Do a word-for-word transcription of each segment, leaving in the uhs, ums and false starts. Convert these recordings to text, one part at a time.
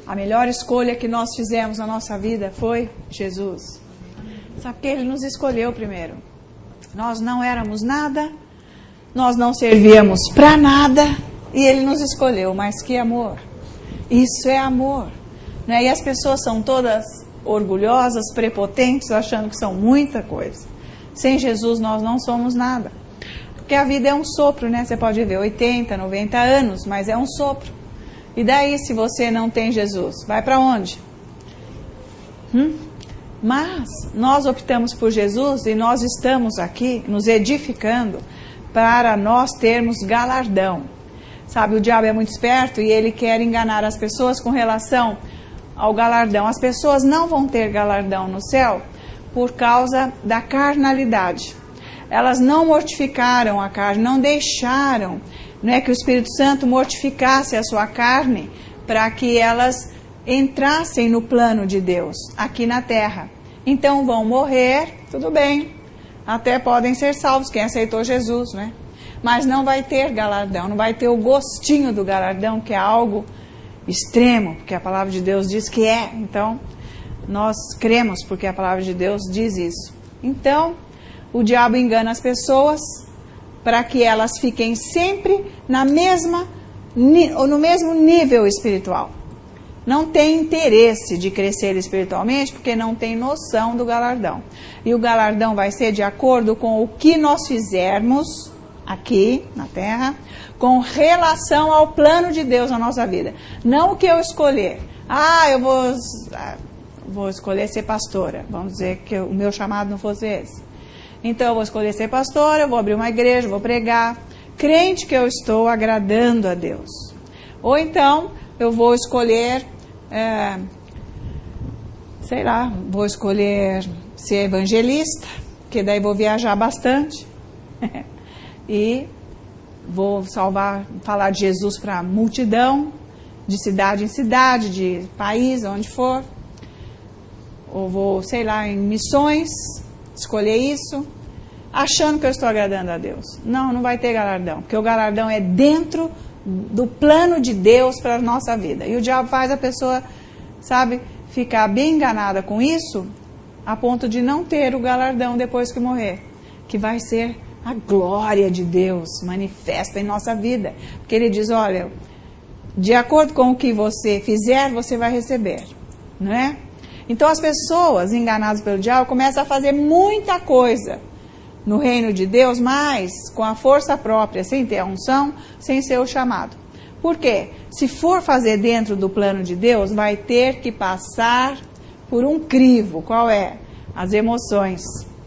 A melhor escolha que nós fizemos na nossa vida foi Jesus. Sabe que Ele nos escolheu primeiro. Nós não éramos nada, nós não servíamos para nada, e Ele nos escolheu. Mas que amor! Isso é amor. Né? E as pessoas são todas orgulhosas, prepotentes, achando que são muita coisa. Sem Jesus nós não somos nada. Porque a vida é um sopro, né? Você pode viver oitenta, noventa anos, mas é um sopro. E daí, se você não tem Jesus, vai para onde? Hum? Mas nós optamos por Jesus e nós estamos aqui nos edificando para nós termos galardão. Sabe, o diabo é muito esperto e ele quer enganar as pessoas com relação ao galardão. As pessoas não vão ter galardão no céu por causa da carnalidade. Elas não mortificaram a carne, não deixaram, não é, que o Espírito Santo mortificasse a sua carne para que elas entrassem no plano de Deus aqui na terra. Então vão morrer, tudo bem, até podem ser salvos quem aceitou Jesus, né? Mas não vai ter galardão, não vai ter o gostinho do galardão, que é algo extremo, porque a palavra de Deus diz que é. Então nós cremos porque a palavra de Deus diz isso. Então o diabo engana as pessoas para que elas fiquem sempre na mesma, ou no mesmo nível espiritual. Não tem interesse de crescer espiritualmente porque não tem noção do galardão. E o galardão vai ser de acordo com o que nós fizermos aqui na terra, com relação ao plano de Deus na nossa vida. Não o que eu escolher. Ah, eu vou, vou escolher ser pastora. Vamos dizer que o meu chamado não fosse esse. Então eu vou escolher ser pastora, eu vou abrir uma igreja, vou pregar, crente que eu estou agradando a Deus. Ou então eu vou escolher, é, sei lá, vou escolher ser evangelista, que daí vou viajar bastante e vou salvar, falar de Jesus para a multidão, de cidade em cidade, de país, onde for. Ou vou, sei lá, em missões, escolher isso, achando que eu estou agradando a Deus. Não, não vai ter galardão, porque o galardão é dentro do plano de Deus para a nossa vida. E o diabo faz a pessoa, sabe, ficar bem enganada com isso, a ponto de não ter o galardão depois que morrer, que vai ser a glória de Deus manifesta em nossa vida. Porque Ele diz, olha, de acordo com o que você fizer, você vai receber, não é? Então as pessoas enganadas pelo diabo começam a fazer muita coisa no reino de Deus, mas com a força própria, sem ter a unção, sem ser o chamado. Por quê? Se for fazer dentro do plano de Deus, vai ter que passar por um crivo. Qual é? As emoções.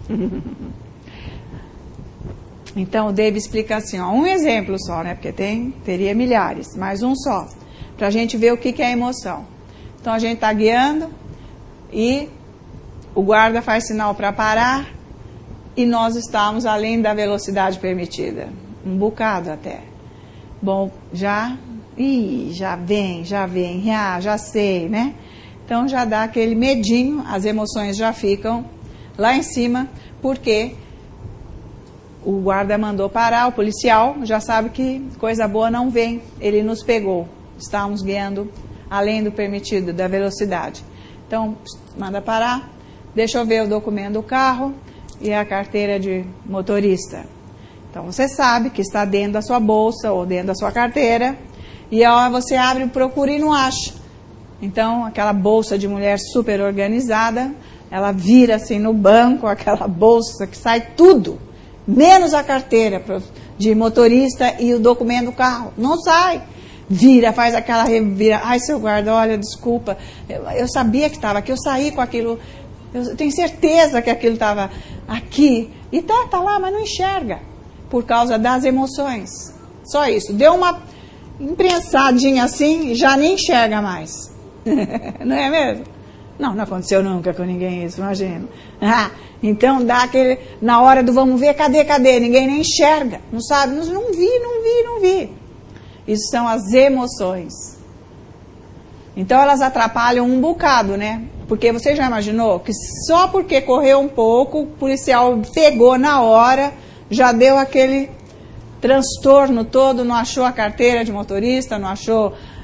Então o David explica assim, ó, um exemplo só, né? Porque tem, teria milhares, mas um só, para a gente ver o que, que é emoção. Então a gente está guiando e o guarda faz sinal para parar e nós estamos além da velocidade permitida, um bocado até. Bom, já, ih, já vem, já vem, já, já sei, né? Então já dá aquele medinho, as emoções já ficam lá em cima, porque o guarda mandou parar, o policial já sabe que coisa boa não vem, ele nos pegou, estávamos guiando além do permitido, da velocidade. Então, manda parar, deixa eu ver o documento do carro e a carteira de motorista. Então, você sabe que está dentro da sua bolsa ou dentro da sua carteira, e a hora você abre, procura e não acha. Então, aquela bolsa de mulher super organizada, ela vira assim no banco, aquela bolsa que sai tudo, menos a carteira de motorista e o documento do carro. Não sai. Vira, faz aquela revira. Ai, seu guarda, olha, desculpa. Eu, eu sabia que estava aqui, eu saí com aquilo. Eu tenho certeza que aquilo estava aqui. E tá, tá lá, mas não enxerga. Por causa das emoções. Só isso. Deu uma imprensadinha assim e já nem enxerga mais. Não é mesmo? Não, não aconteceu nunca com ninguém isso, imagina. Ah, então dá aquele, na hora do vamos ver, cadê, cadê? Ninguém nem enxerga, não sabe, não, não vi, não vi, não vi. Isso são as emoções. Então elas atrapalham um bocado, né? Porque você já imaginou que só porque correu um pouco, o policial pegou na hora, já deu aquele transtorno todo, não achou a carteira de motorista, não achou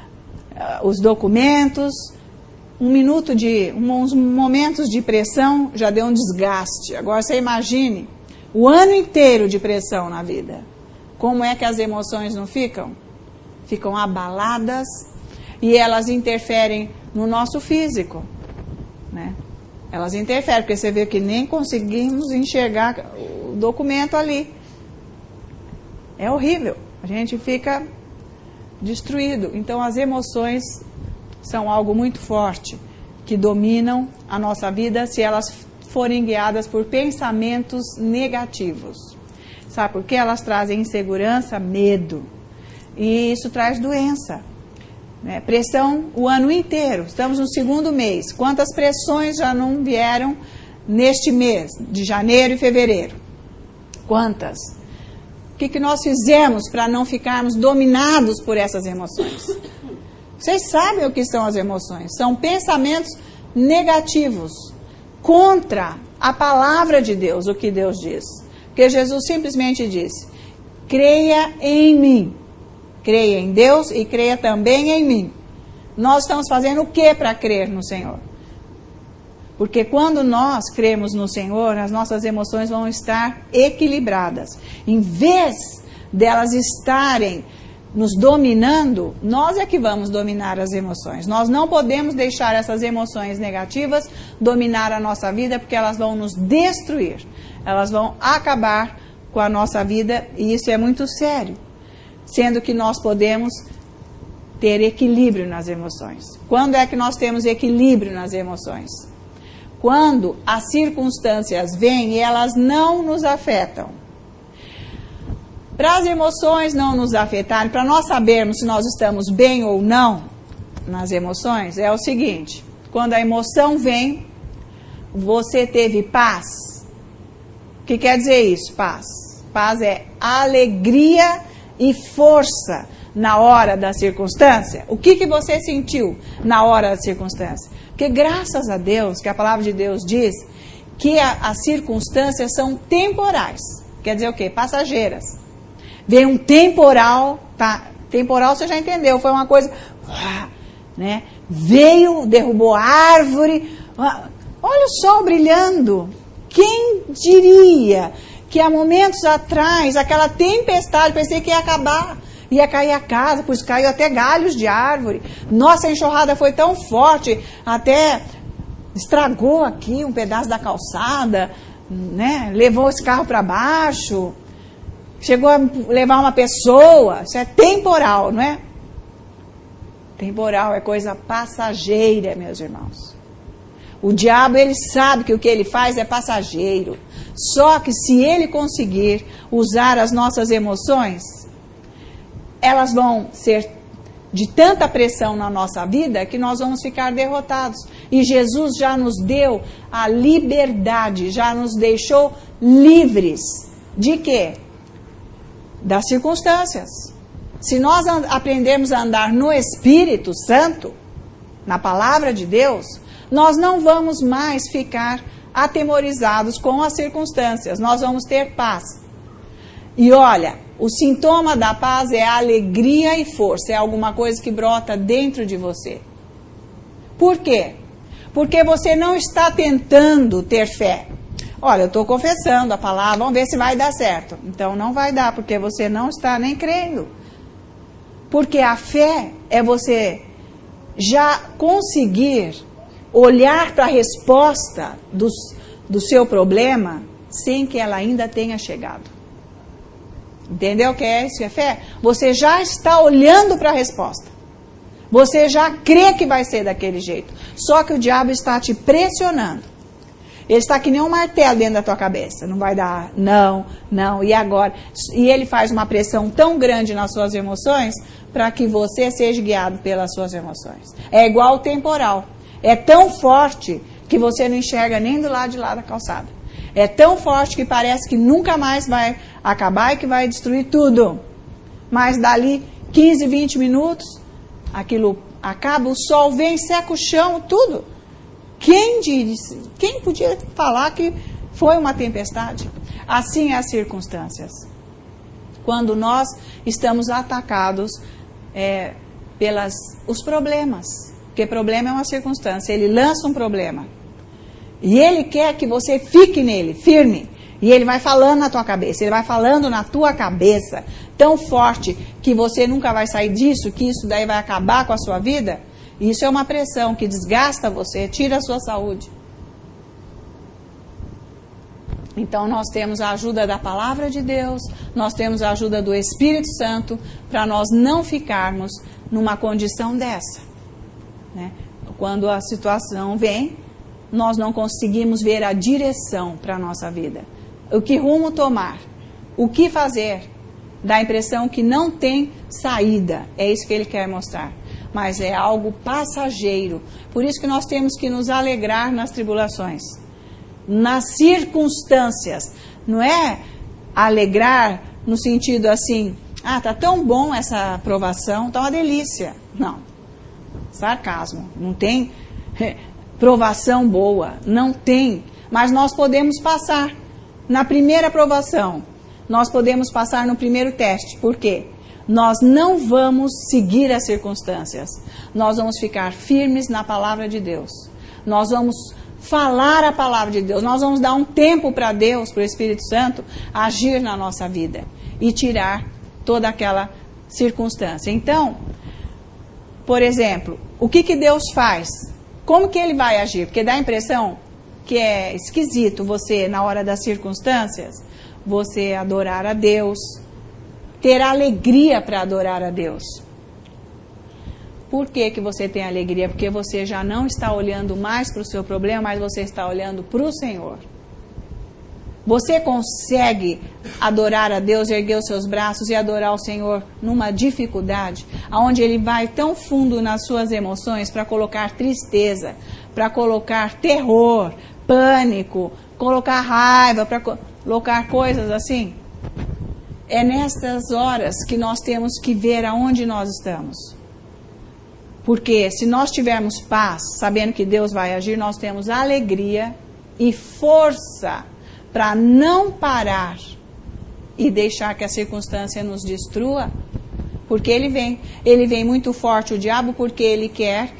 uh, os documentos, um minuto de, uns momentos de pressão já deu um desgaste. Agora você imagine o ano inteiro de pressão na vida. Como é que as emoções não ficam? Ficam abaladas e elas interferem no nosso físico, né? Elas interferem, porque você vê que nem conseguimos enxergar o documento ali. É horrível, a gente fica destruído. Então as emoções são algo muito forte, que dominam a nossa vida se elas forem guiadas por pensamentos negativos. Sabe por quê? Elas trazem insegurança, medo. E isso traz doença. Né? Pressão o ano inteiro. Estamos no segundo mês. Quantas pressões já não vieram neste mês, de janeiro e fevereiro? Quantas? O que, que nós fizemos para não ficarmos dominados por essas emoções? Vocês sabem o que são as emoções? São pensamentos negativos contra a palavra de Deus, o que Deus diz. Porque Jesus simplesmente disse: creia em mim. Creia em Deus e creia também em mim. Nós estamos fazendo o que para crer no Senhor? Porque quando nós cremos no Senhor, as nossas emoções vão estar equilibradas. Em vez delas estarem nos dominando, nós é que vamos dominar as emoções. Nós não podemos deixar essas emoções negativas dominar a nossa vida, porque elas vão nos destruir. Elas vão acabar com a nossa vida, e isso é muito sério. Sendo que nós podemos ter equilíbrio nas emoções. Quando é que nós temos equilíbrio nas emoções? Quando as circunstâncias vêm e elas não nos afetam. Para as emoções não nos afetarem, para nós sabermos se nós estamos bem ou não nas emoções, é o seguinte: quando a emoção vem, você teve paz. O que quer dizer isso, paz? Paz é alegria e força na hora da circunstância. O que, que você sentiu na hora da circunstância? Porque graças a Deus, que a palavra de Deus diz que a, as circunstâncias são temporais. Quer dizer o quê? Passageiras. Veio um temporal, tá? Temporal você já entendeu, foi uma coisa, né? Veio, derrubou a árvore, olha o sol brilhando. Quem diria que há momentos atrás, aquela tempestade, pensei que ia acabar, ia cair a casa, pois caiu até galhos de árvore. Nossa, a enxurrada foi tão forte, até estragou aqui um pedaço da calçada, né? Levou esse carro para baixo. Chegou a levar uma pessoa. Isso é temporal, não é? Temporal é coisa passageira, meus irmãos. O diabo, ele sabe que o que ele faz é passageiro. Só que se ele conseguir usar as nossas emoções, elas vão ser de tanta pressão na nossa vida que nós vamos ficar derrotados. E Jesus já nos deu a liberdade, já nos deixou livres. De quê? Das circunstâncias. Se nós aprendermos a andar no Espírito Santo, na palavra de Deus, nós não vamos mais ficar atemorizados com as circunstâncias. Nós vamos ter paz. E olha, o sintoma da paz é alegria e força. É alguma coisa que brota dentro de você. Por quê? Porque você não está tentando ter fé. Olha, eu estou confessando a palavra, vamos ver se vai dar certo. Então não vai dar, porque você não está nem crendo. Porque a fé é você já conseguir olhar para a resposta dos, do seu problema sem que ela ainda tenha chegado. Entendeu o que é isso? É fé? Você já está olhando para a resposta. Você já crê que vai ser daquele jeito. Só que o diabo está te pressionando. Ele está que nem um martelo dentro da tua cabeça. Não vai dar, não, não, e agora? E ele faz uma pressão tão grande nas suas emoções para que você seja guiado pelas suas emoções. É igual o temporal. É tão forte que você não enxerga nem do lado de lá da calçada. É tão forte que parece que nunca mais vai acabar e que vai destruir tudo. Mas dali quinze, vinte minutos, aquilo acaba, o sol vem, seca o chão, tudo. Quem disse, quem podia falar que foi uma tempestade? Assim é as circunstâncias. Quando nós estamos atacados é, pelas os problemas. Porque problema é uma circunstância. Ele lança um problema. E ele quer que você fique nele, firme. E ele vai falando na tua cabeça. Ele vai falando na tua cabeça tão forte que você nunca vai sair disso, que isso daí vai acabar com a sua vida. Isso é uma pressão que desgasta você, tira a sua saúde. Então nós temos a ajuda da palavra de Deus, nós temos a ajuda do Espírito Santo para nós não ficarmos numa condição dessa, né? Quando a situação vem, nós não conseguimos ver a direção para a nossa vida. O que rumo tomar? O que fazer? Dá a impressão que não tem saída. É isso que ele quer mostrar. Mas é algo passageiro. Por isso que nós temos que nos alegrar nas tribulações. Nas circunstâncias. Não é alegrar no sentido assim, ah, tá tão bom essa aprovação, tá uma delícia. Não. Sarcasmo. Não tem provação boa. Não tem. Mas nós podemos passar. Na primeira aprovação, nós podemos passar no primeiro teste. Por quê? Nós não vamos seguir as circunstâncias. Nós vamos ficar firmes na palavra de Deus. Nós vamos falar a palavra de Deus. Nós vamos dar um tempo para Deus, para o Espírito Santo, agir na nossa vida e tirar toda aquela circunstância. Então, por exemplo, o que, que Deus faz? Como que Ele vai agir? Porque dá a impressão que é esquisito você, na hora das circunstâncias, você adorar a Deus, ter alegria para adorar a Deus. Por que que você tem alegria? Porque você já não está olhando mais para o seu problema, mas você está olhando para o Senhor. Você consegue adorar a Deus, erguer os seus braços e adorar o Senhor numa dificuldade, onde Ele vai tão fundo nas suas emoções para colocar tristeza, para colocar terror, pânico, colocar raiva, para colocar coisas assim? É nestas horas que nós temos que ver aonde nós estamos. Porque se nós tivermos paz, sabendo que Deus vai agir, nós temos alegria e força para não parar e deixar que a circunstância nos destrua. Porque ele vem, ele vem muito forte, o diabo, porque ele quer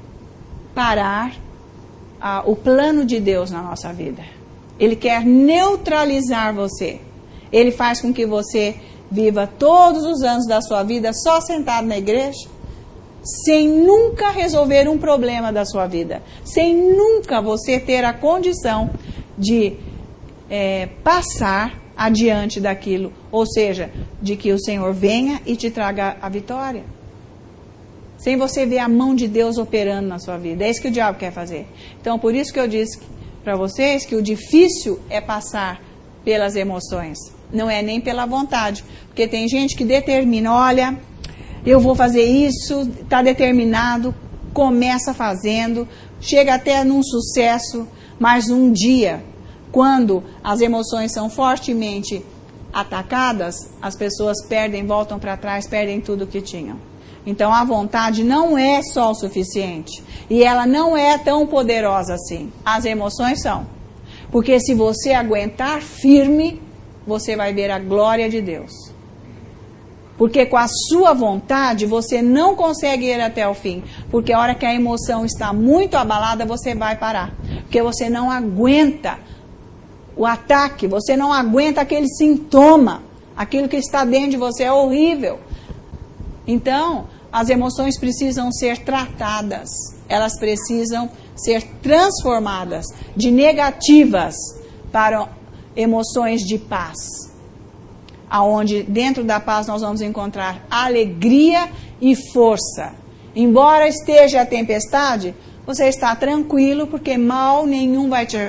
parar ah, o plano de Deus na nossa vida. Ele quer neutralizar você. Ele faz com que você viva todos os anos da sua vida só sentado na igreja, sem nunca resolver um problema da sua vida, sem nunca você ter a condição de é, passar adiante daquilo, ou seja, de que o Senhor venha e te traga a vitória. Sem você ver a mão de Deus operando na sua vida. É isso que o diabo quer fazer. Então, por isso que eu disse para vocês que o difícil é passar pelas emoções. Não é nem pela vontade. Porque tem gente que determina, olha, eu vou fazer isso, está determinado, começa fazendo, chega até num sucesso, mas um dia, quando as emoções são fortemente atacadas, as pessoas perdem, voltam para trás, perdem tudo o que tinham. Então a vontade não é só o suficiente. E ela não é tão poderosa assim. As emoções são. Porque se você aguentar firme, você vai ver a glória de Deus. Porque com a sua vontade, você não consegue ir até o fim. Porque a hora que a emoção está muito abalada, você vai parar. Porque você não aguenta o ataque, você não aguenta aquele sintoma. Aquilo que está dentro de você é horrível. Então, as emoções precisam ser tratadas. Elas precisam ser transformadas de negativas para emoções de paz. Aonde dentro da paz nós vamos encontrar alegria e força. Embora esteja a tempestade, você está tranquilo porque mal nenhum vai te,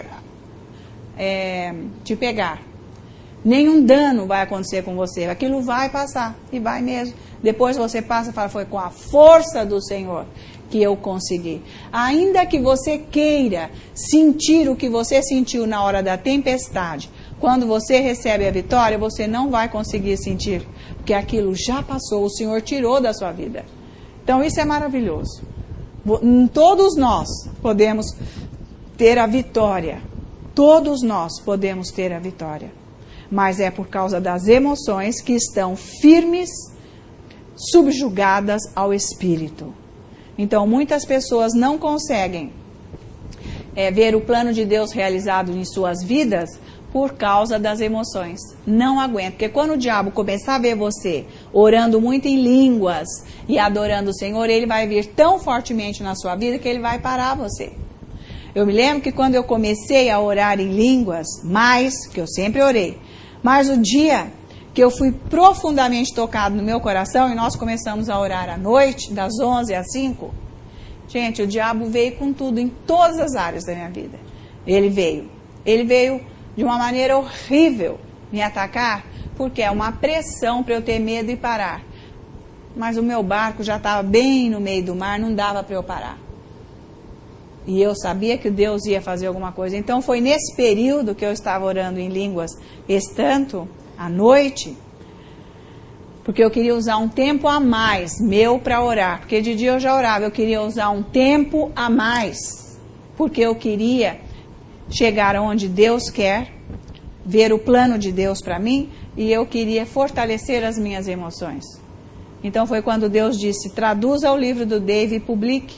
é, te pegar. Nenhum dano vai acontecer com você. Aquilo vai passar e vai mesmo. Depois você passa e fala, foi com a força do Senhor que eu consegui. Ainda que você queira sentir o que você sentiu na hora da tempestade, quando você recebe a vitória, você não vai conseguir sentir, porque aquilo já passou, o Senhor tirou da sua vida. Então isso é maravilhoso. Todos nós podemos ter a vitória. Todos nós podemos ter a vitória. Mas é por causa das emoções que estão firmes subjugadas ao Espírito. Então, muitas pessoas não conseguem é, ver o plano de Deus realizado em suas vidas por causa das emoções. Não aguenta, porque quando o diabo começar a ver você orando muito em línguas e adorando o Senhor, ele vai vir tão fortemente na sua vida que ele vai parar você. Eu me lembro que quando eu comecei a orar em línguas, mais, que eu sempre orei, mas o dia que eu fui profundamente tocado no meu coração, e nós começamos a orar à noite, das onze às cinco, gente, o diabo veio com tudo em todas as áreas da minha vida. Ele veio. Ele veio de uma maneira horrível me atacar, porque é uma pressão para eu ter medo e parar. Mas o meu barco já estava bem no meio do mar, não dava para eu parar. E eu sabia que Deus ia fazer alguma coisa. Então foi nesse período que eu estava orando em línguas esse tanto, à noite, porque eu queria usar um tempo a mais meu para orar. Porque de dia eu já orava, eu queria usar um tempo a mais, porque eu queria chegar onde Deus quer, ver o plano de Deus para mim, e eu queria fortalecer as minhas emoções. Então foi quando Deus disse, traduza o livro do Dave e publique.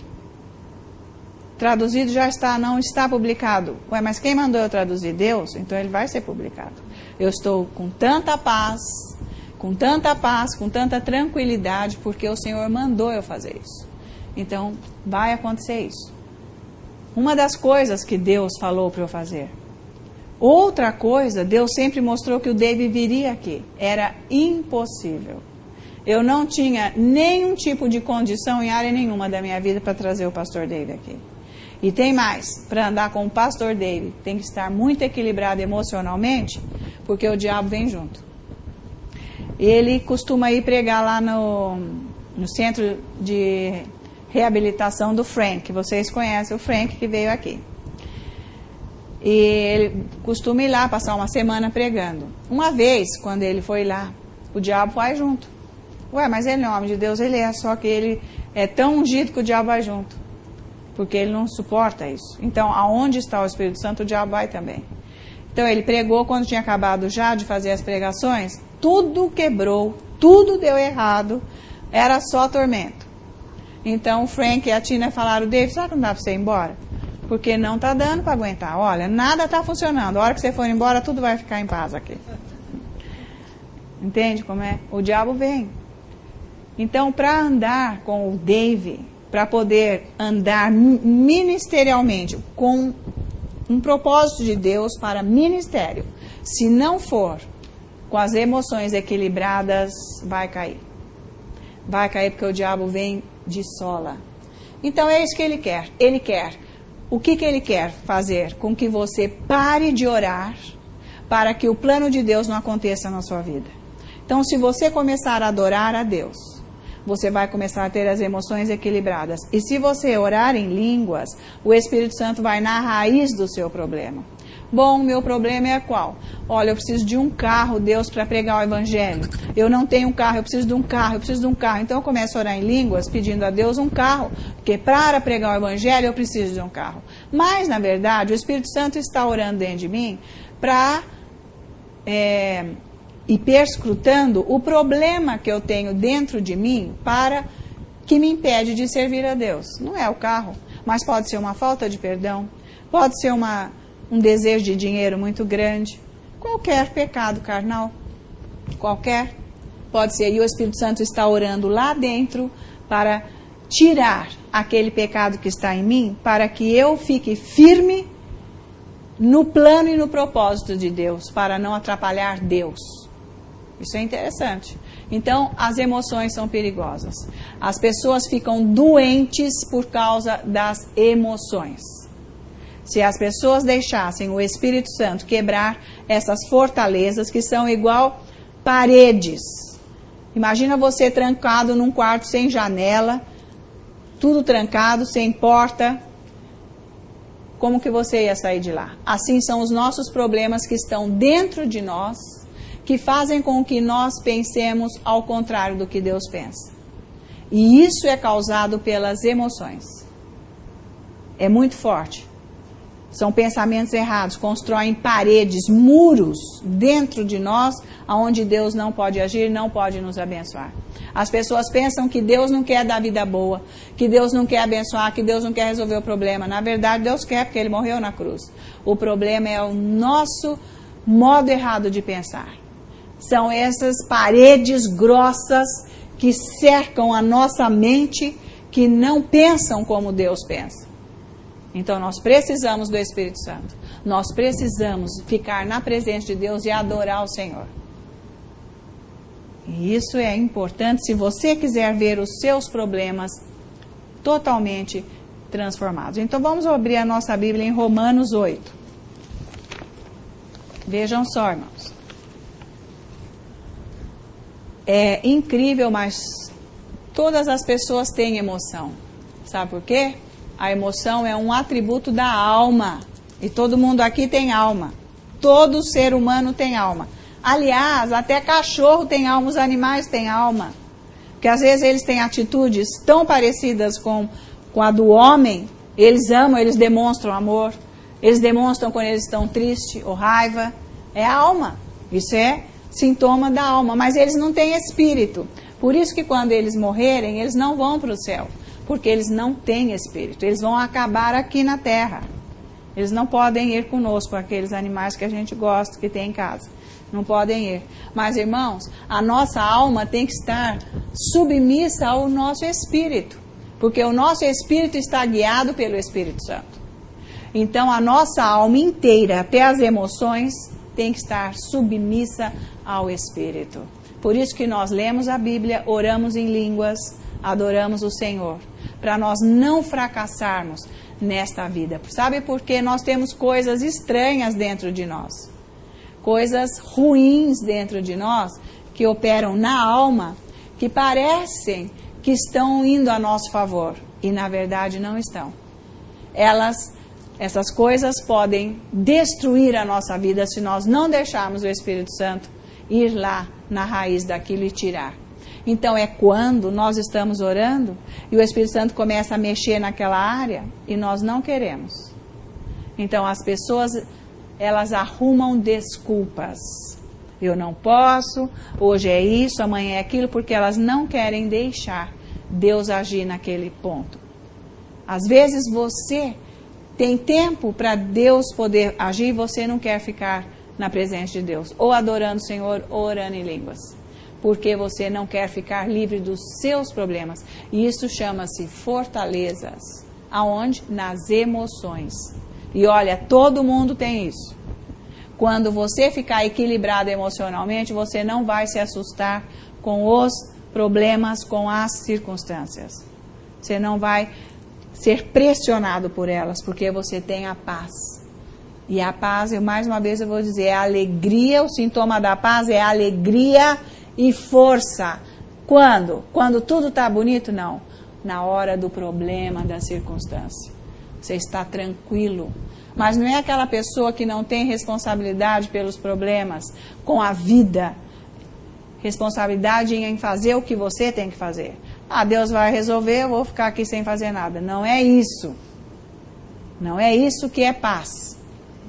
Traduzido já está, não está publicado. Ué, mas quem mandou eu traduzir? Deus? Então ele vai ser publicado. Eu estou com tanta paz, com tanta paz, com tanta tranquilidade, porque o Senhor mandou eu fazer isso. Então vai acontecer isso. Uma das coisas que Deus falou para eu fazer. Outra coisa, Deus sempre mostrou que o David viria aqui. Era impossível. Eu não tinha nenhum tipo de condição em área nenhuma da minha vida para trazer o pastor David aqui. E tem mais, para andar com o pastor David, tem que estar muito equilibrado emocionalmente, porque o diabo vem junto. Ele costuma ir pregar lá no, no centro de reabilitação do Frank. Vocês conhecem o Frank que veio aqui. E ele costuma ir lá, passar uma semana pregando. Uma vez, quando ele foi lá, o diabo vai junto. Ué, mas ele não é homem de Deus, ele é, só que ele é tão ungido que o diabo vai junto. Porque ele não suporta isso. Então, aonde está o Espírito Santo, o diabo vai também. Então, ele pregou, quando tinha acabado já de fazer as pregações, tudo quebrou, tudo deu errado, era só tormento. Então, o Frank e a Tina falaram, David, será que não dá para você ir embora? Porque não está dando para aguentar. Olha, nada está funcionando. A hora que você for embora, tudo vai ficar em paz aqui. Entende como é? O diabo vem. Então, para andar com o David, para poder andar ministerialmente com um propósito de Deus para ministério, se não for com as emoções equilibradas, vai cair. Vai cair porque o diabo vem de sola. Então é isso que ele quer. Ele quer. O que, que ele quer fazer? Com que você pare de orar para que o plano de Deus não aconteça na sua vida. Então, se você começar a adorar a Deus, você vai começar a ter as emoções equilibradas. E se você orar em línguas, o Espírito Santo vai na raiz do seu problema. Bom, meu problema é qual? Olha, eu preciso de um carro, Deus, para pregar o Evangelho. Eu não tenho um carro, eu preciso de um carro, eu preciso de um carro. Então eu começo a orar em línguas, pedindo a Deus um carro. Porque para pregar o Evangelho eu preciso de um carro. Mas, na verdade, o Espírito Santo está orando dentro de mim para... É, e perscrutando o problema que eu tenho dentro de mim para que me impede de servir a Deus. Não é o carro, mas pode ser uma falta de perdão, pode ser uma, um desejo de dinheiro muito grande, qualquer pecado carnal, qualquer, pode ser. E o Espírito Santo está orando lá dentro para tirar aquele pecado que está em mim, para que eu fique firme no plano e no propósito de Deus, para não atrapalhar Deus. Isso é interessante. Então, as emoções são perigosas. As pessoas ficam doentes por causa das emoções. Se as pessoas deixassem o Espírito Santo quebrar essas fortalezas que são igual paredes. Imagina você trancado num quarto sem janela, tudo trancado, sem porta. Como que você ia sair de lá? Assim são os nossos problemas que estão dentro de nós, que fazem com que nós pensemos ao contrário do que Deus pensa. E isso é causado pelas emoções. É muito forte. São pensamentos errados, constroem paredes, muros dentro de nós, onde Deus não pode agir, não pode nos abençoar. As pessoas pensam que Deus não quer dar vida boa, que Deus não quer abençoar, que Deus não quer resolver o problema. Na verdade, Deus quer, porque Ele morreu na cruz. O problema é o nosso modo errado de pensar. São essas paredes grossas que cercam a nossa mente, que não pensam como Deus pensa. Então nós precisamos do Espírito Santo. Nós precisamos ficar na presença de Deus e adorar o Senhor. E isso é importante se você quiser ver os seus problemas totalmente transformados. Então vamos abrir a nossa Bíblia em Romanos oito. Vejam só, irmãos. É incrível, mas todas as pessoas têm emoção. Sabe por quê? A emoção é um atributo da alma. E todo mundo aqui tem alma. Todo ser humano tem alma. Aliás, até cachorro tem alma, os animais têm alma. Porque às vezes eles têm atitudes tão parecidas com, com a do homem. Eles amam, eles demonstram amor. Eles demonstram quando eles estão tristes ou raiva. É a alma. Isso é sintoma da alma. Mas eles não têm espírito. Por isso que quando eles morrerem, eles não vão para o céu. Porque eles não têm espírito. Eles vão acabar aqui na terra. Eles não podem ir conosco, aqueles animais que a gente gosta, que tem em casa. Não podem ir. Mas, irmãos, a nossa alma tem que estar submissa ao nosso espírito. Porque o nosso espírito está guiado pelo Espírito Santo. Então, a nossa alma inteira, até as emoções, tem que estar submissa ao Espírito. Por isso que nós lemos a Bíblia, oramos em línguas, adoramos o Senhor. Para nós não fracassarmos nesta vida. Sabe por quê? Nós temos coisas estranhas dentro de nós. Coisas ruins dentro de nós, que operam na alma, que parecem que estão indo a nosso favor. E na verdade não estão. Elas, essas coisas podem destruir a nossa vida se nós não deixarmos o Espírito Santo ir lá na raiz daquilo e tirar. Então é quando nós estamos orando e o Espírito Santo começa a mexer naquela área e nós não queremos. Então as pessoas, elas arrumam desculpas. Eu não posso, hoje é isso, amanhã é aquilo, porque elas não querem deixar Deus agir naquele ponto. Às vezes você tem tempo para Deus poder agir e você não quer ficar na presença de Deus, ou adorando o Senhor, ou orando em línguas. Porque você não quer ficar livre dos seus problemas. E isso chama-se fortalezas. Aonde? Nas emoções. E olha, todo mundo tem isso. Quando você ficar equilibrado emocionalmente, você não vai se assustar com os problemas, com as circunstâncias. Você não vai ser pressionado por elas, porque você tem a paz. E a paz, eu mais uma vez eu vou dizer, é a alegria, o sintoma da paz é a alegria e força. Quando? Quando tudo está bonito? Não. Na hora do problema, da circunstância. Você está tranquilo. Mas não é aquela pessoa que não tem responsabilidade pelos problemas com a vida. Responsabilidade em fazer o que você tem que fazer. Ah, Deus vai resolver, eu vou ficar aqui sem fazer nada. Não é isso. Não é isso que é paz.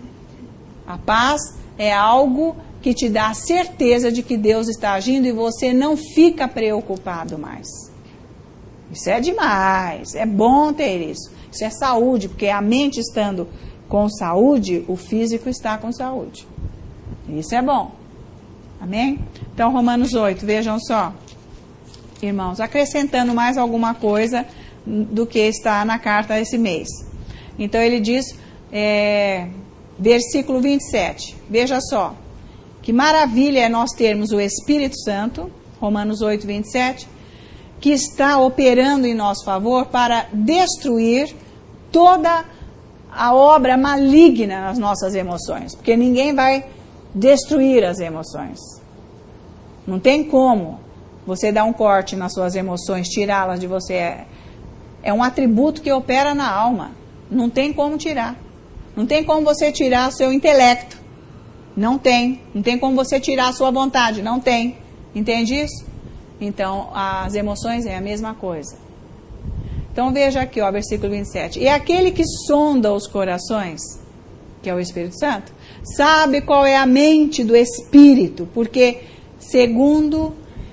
A paz é algo que te dá a certeza de que Deus está agindo e você não fica preocupado mais. Isso é demais, é bom ter isso. Isso é saúde, porque a mente estando com saúde, o físico está com saúde. Isso é bom. Amém? Então, Romanos oito, vejam só. Irmãos, acrescentando mais alguma coisa do que está na carta esse mês. Então, ele diz, é, versículo vinte e sete, veja só. Que maravilha é nós termos o Espírito Santo, Romanos oito, vinte e sete, que está operando em nosso favor para destruir toda a obra maligna nas nossas emoções. Porque ninguém vai destruir as emoções. Não tem como você dar um corte nas suas emoções, tirá-las de você. É, é um atributo que opera na alma. Não tem como tirar. Não tem como você tirar o seu intelecto. Não tem. Não tem como você tirar a sua vontade. Não tem. Entende isso? Então, as emoções é a mesma coisa. Então, veja aqui, ó, versículo vinte e sete. E aquele que sonda os corações, que é o Espírito Santo, sabe qual é a mente do Espírito, porque, segundo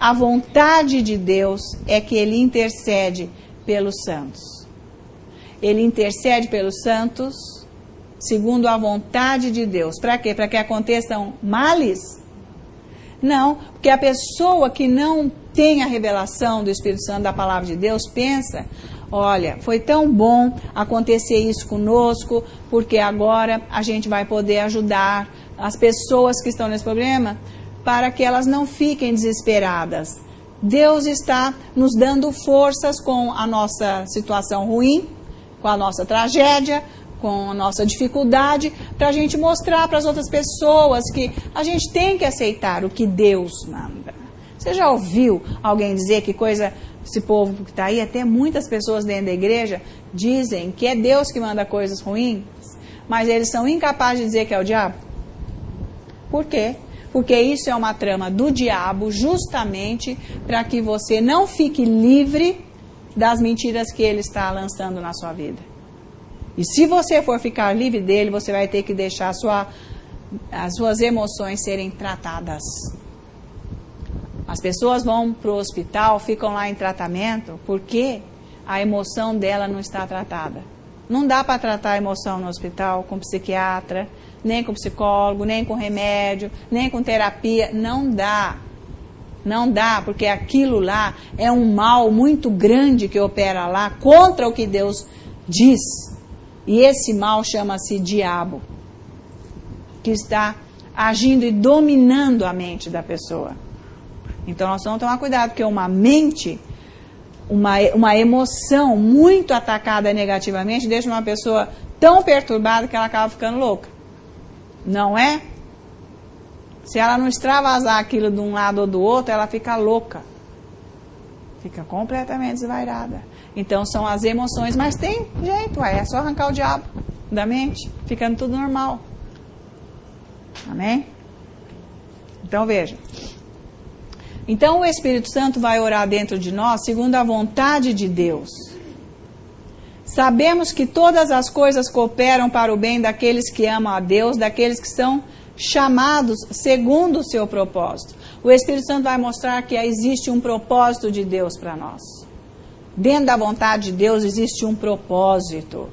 a vontade de Deus é que Ele intercede pelos santos. Ele intercede pelos santos segundo a vontade de Deus. Para quê? Para que aconteçam males? Não, porque a pessoa que não tem a revelação do Espírito Santo da palavra de Deus pensa, olha, foi tão bom acontecer isso conosco, porque agora a gente vai poder ajudar as pessoas que estão nesse problema para que elas não fiquem desesperadas. Deus está nos dando forças com a nossa situação ruim, com a nossa tragédia, com a nossa dificuldade, para a gente mostrar para as outras pessoas que a gente tem que aceitar o que Deus manda. Você já ouviu alguém dizer que coisa, esse povo que está aí, até muitas pessoas dentro da igreja dizem que é Deus que manda coisas ruins, mas eles são incapazes de dizer que é o diabo? Por quê? Porque isso é uma trama do diabo justamente para que você não fique livre das mentiras que ele está lançando na sua vida. E se você for ficar livre dele, você vai ter que deixar a sua, as suas emoções serem tratadas. As pessoas vão para o hospital, ficam lá em tratamento, porque a emoção dela não está tratada. Não dá para tratar a emoção no hospital com psiquiatra, nem com psicólogo, nem com remédio, nem com terapia. Não dá. Não dá, porque aquilo lá é um mal muito grande que opera lá contra o que Deus diz. E esse mal chama-se diabo, que está agindo e dominando a mente da pessoa. Então nós vamos tomar cuidado, porque uma mente, uma, uma emoção muito atacada negativamente, deixa uma pessoa tão perturbada que ela acaba ficando louca. Não é? Se ela não extravasar aquilo de um lado ou do outro, ela fica louca. Fica completamente desvairada. Então são as emoções, mas tem jeito, ué, é só arrancar o diabo da mente, ficando tudo normal. Amém? Então veja. Então o Espírito Santo vai orar dentro de nós segundo a vontade de Deus. Sabemos que todas as coisas cooperam para o bem daqueles que amam a Deus, daqueles que são chamados segundo o seu propósito. O Espírito Santo vai mostrar que existe um propósito de Deus para nós. Dentro da vontade de Deus existe um propósito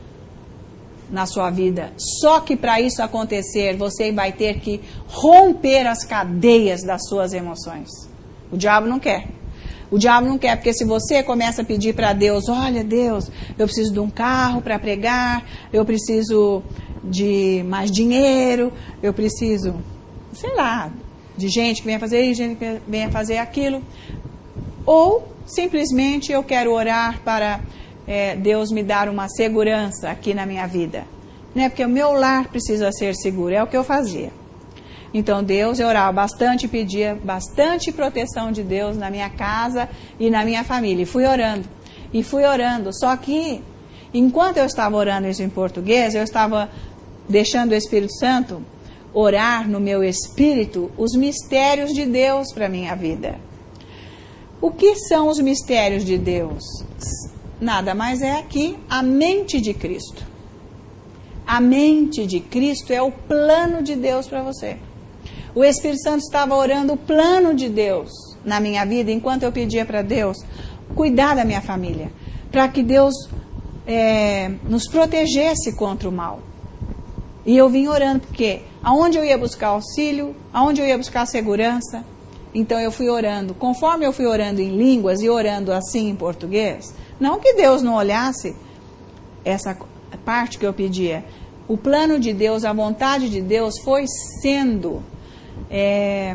na sua vida. Só que para isso acontecer, você vai ter que romper as cadeias das suas emoções. O diabo não quer. O diabo não quer, porque se você começa a pedir para Deus, olha Deus, eu preciso de um carro para pregar, eu preciso de mais dinheiro, eu preciso, sei lá, de gente que venha fazer isso, gente que venha fazer aquilo. Ou simplesmente eu quero orar para é, Deus me dar uma segurança aqui na minha vida. Né? Porque o meu lar precisa ser seguro, é o que eu fazia. Então Deus, eu orava bastante, pedia bastante proteção de Deus na minha casa e na minha família. E fui orando, e fui orando. Só que, enquanto eu estava orando isso em português, eu estava deixando o Espírito Santo orar no meu espírito os mistérios de Deus para a minha vida. O que são os mistérios de Deus? Nada mais é aqui a mente de Cristo. A mente de Cristo é o plano de Deus para você. O Espírito Santo estava orando o plano de Deus na minha vida, enquanto eu pedia para Deus cuidar da minha família, para que Deus é, nos protegesse contra o mal. E eu vim orando, porque aonde eu ia buscar auxílio, aonde eu ia buscar segurança, então eu fui orando. Conforme eu fui orando em línguas e orando assim em português, não que Deus não olhasse essa parte que eu pedia, o plano de Deus, a vontade de Deus foi sendo é,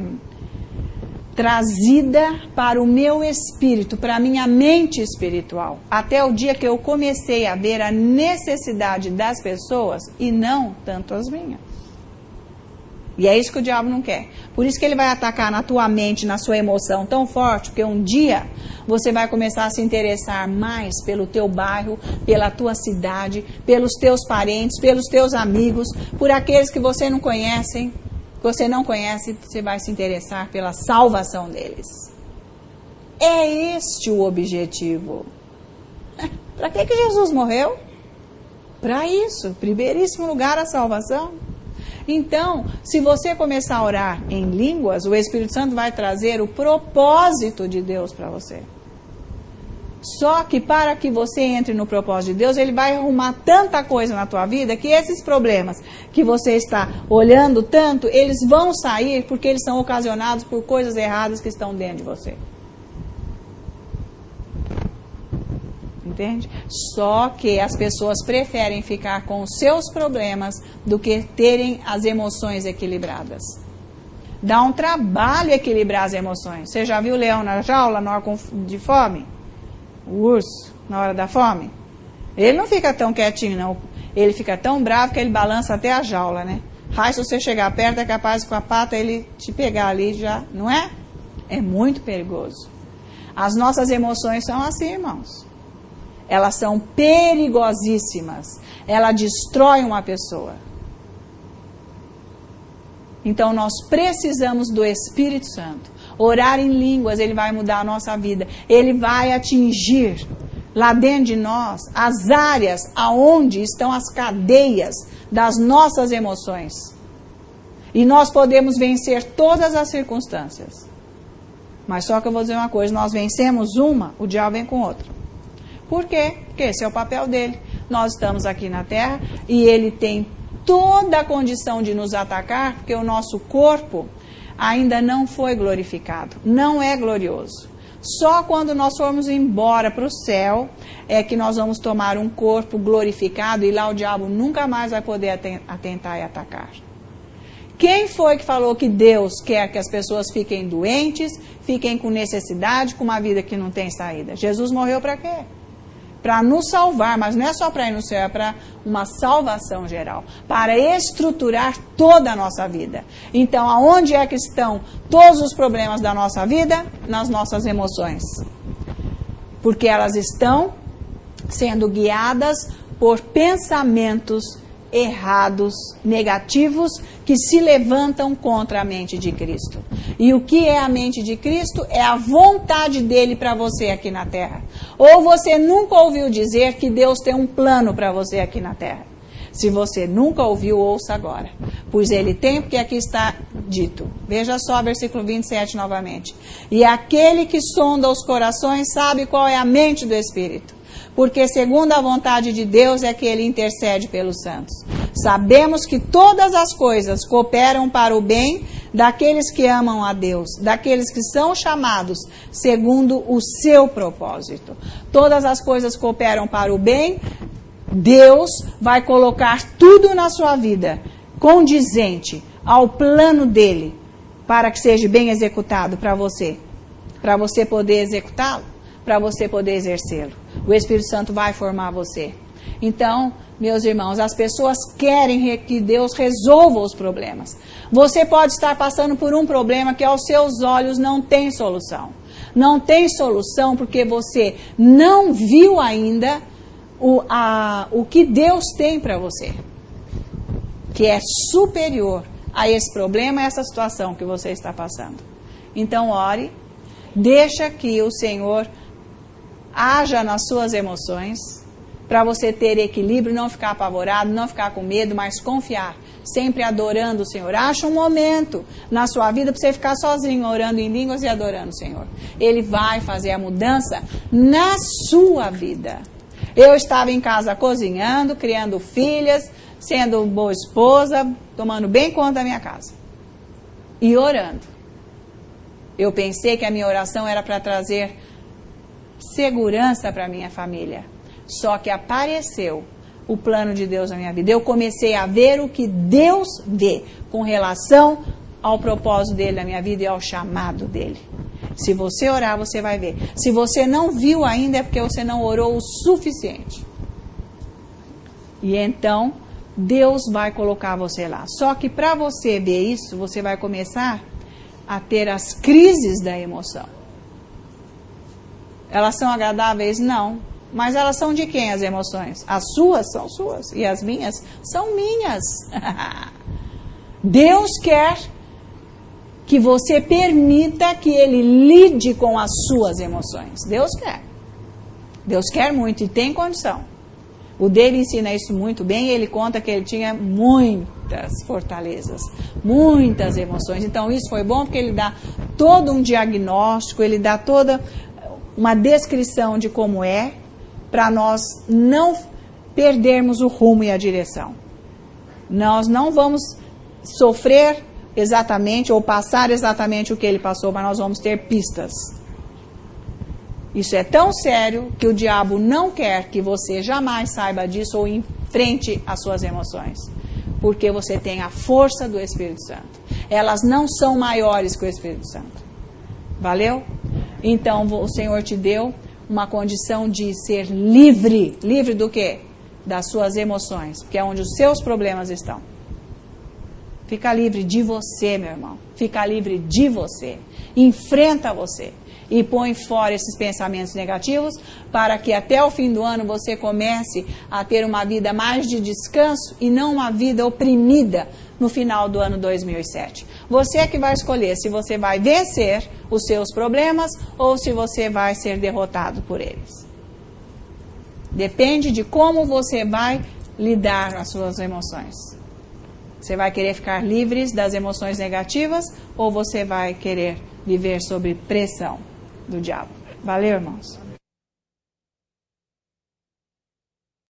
trazida para o meu espírito, para a minha mente espiritual, até o dia que eu comecei a ver a necessidade das pessoas e não tanto as minhas. E é isso que o diabo não quer. Por isso que ele vai atacar na tua mente, na sua emoção tão forte, porque um dia você vai começar a se interessar mais pelo teu bairro, pela tua cidade, pelos teus parentes, pelos teus amigos, por aqueles que você não conhece, que você não conhece, você vai se interessar pela salvação deles. É este o objetivo. Para que que Jesus morreu? Para isso, primeiríssimo lugar a salvação. Então, se você começar a orar em línguas, o Espírito Santo vai trazer o propósito de Deus para você. Só que para que você entre no propósito de Deus, Ele vai arrumar tanta coisa na tua vida que esses problemas que você está olhando tanto, eles vão sair porque eles são ocasionados por coisas erradas que estão dentro de você. Entende? Só que as pessoas preferem ficar com os seus problemas do que terem as emoções equilibradas. Dá um trabalho equilibrar as emoções. Você já viu o leão na jaula na hora de fome? O urso, na hora da fome? Ele não fica tão quietinho, não. Ele fica tão bravo que ele balança até a jaula, né? Aí, se você chegar perto, é capaz com a pata ele te pegar ali já, não é? É muito perigoso. As nossas emoções são assim, irmãos. Elas são perigosíssimas. Ela destrói uma pessoa. Então, nós precisamos do Espírito Santo. Orar em línguas, ele vai mudar a nossa vida. Ele vai atingir lá dentro de nós as áreas aonde estão as cadeias das nossas emoções. E nós podemos vencer todas as circunstâncias. Mas só que eu vou dizer uma coisa, nós vencemos uma, o diabo vem com outra. Por quê? Porque esse é o papel dele. Nós estamos aqui na terra e ele tem toda a condição de nos atacar, porque o nosso corpo ainda não foi glorificado, não é glorioso. Só quando nós formos embora para o céu é que nós vamos tomar um corpo glorificado e lá o diabo nunca mais vai poder atentar e atacar. Quem foi que falou que Deus quer que as pessoas fiquem doentes, fiquem com necessidade, com uma vida que não tem saída? Jesus morreu para quê? Para nos salvar, mas não é só para ir no céu, é para uma salvação geral, para estruturar toda a nossa vida. Então, aonde é que estão todos os problemas da nossa vida? Nas nossas emoções. Porque elas estão sendo guiadas por pensamentos errados, negativos, que se levantam contra a mente de Cristo. E o que é a mente de Cristo? É a vontade dele para você aqui na terra. Ou você nunca ouviu dizer que Deus tem um plano para você aqui na terra? Se você nunca ouviu, ouça agora. Pois ele tem, porque aqui está dito. Veja só, versículo vinte e sete novamente. E aquele que sonda os corações sabe qual é a mente do Espírito. Porque segundo a vontade de Deus é que ele intercede pelos santos. Sabemos que todas as coisas cooperam para o bem daqueles que amam a Deus, daqueles que são chamados segundo o seu propósito. Todas as coisas cooperam para o bem. Deus vai colocar tudo na sua vida condizente ao plano dele para que seja bem executado para você, para você poder executá-lo, para você poder exercê-lo. O Espírito Santo vai formar você. Então, meus irmãos, as pessoas querem que Deus resolva os problemas. Você pode estar passando por um problema que aos seus olhos não tem solução. Não tem solução porque você não viu ainda o, a, o que Deus tem para você, que é superior a esse problema, a essa situação que você está passando. Então, ore, deixa que o Senhor haja nas suas emoções, para você ter equilíbrio, não ficar apavorado, não ficar com medo, mas confiar, sempre adorando o Senhor. Acha um momento na sua vida para você ficar sozinho, orando em línguas e adorando o Senhor. Ele vai fazer a mudança na sua vida. Eu estava em casa cozinhando, criando filhas, sendo boa esposa, tomando bem conta da minha casa e orando. Eu pensei que a minha oração era para trazer segurança para minha família. Só que apareceu o plano de Deus na minha vida. Eu comecei a ver o que Deus vê com relação ao propósito dele na minha vida e ao chamado dele. Se você orar, você vai ver. Se você não viu ainda, é porque você não orou o suficiente. E então, Deus vai colocar você lá. Só que para você ver isso, você vai começar a ter as crises da emoção. Elas são agradáveis? Não. Mas elas são de quem as emoções? As suas são suas. E as minhas são minhas. Deus quer que você permita que Ele lide com as suas emoções. Deus quer. Deus quer muito e tem condição. O dele ensina isso muito bem, ele conta que ele tinha muitas fortalezas, muitas emoções. Então isso foi bom porque ele dá todo um diagnóstico, ele dá toda uma descrição de como é, para nós não perdermos o rumo e a direção. Nós não vamos sofrer exatamente ou passar exatamente o que ele passou, mas nós vamos ter pistas. Isso é tão sério que o diabo não quer que você jamais saiba disso ou enfrente as suas emoções. Porque você tem a força do Espírito Santo. Elas não são maiores que o Espírito Santo. Valeu? Então o Senhor te deu uma condição de ser livre. Livre do quê? Das suas emoções, que é onde os seus problemas estão. Fica livre de você, meu irmão. Fica livre de você. Enfrenta você. E põe fora esses pensamentos negativos para que até o fim do ano você comece a ter uma vida mais de descanso e não uma vida oprimida no final do ano dois mil e sete. Você é que vai escolher se você vai vencer os seus problemas ou se você vai ser derrotado por eles. Depende de como você vai lidar com as suas emoções. Você vai querer ficar livre das emoções negativas ou você vai querer viver sob pressão do diabo? Valeu, irmãos?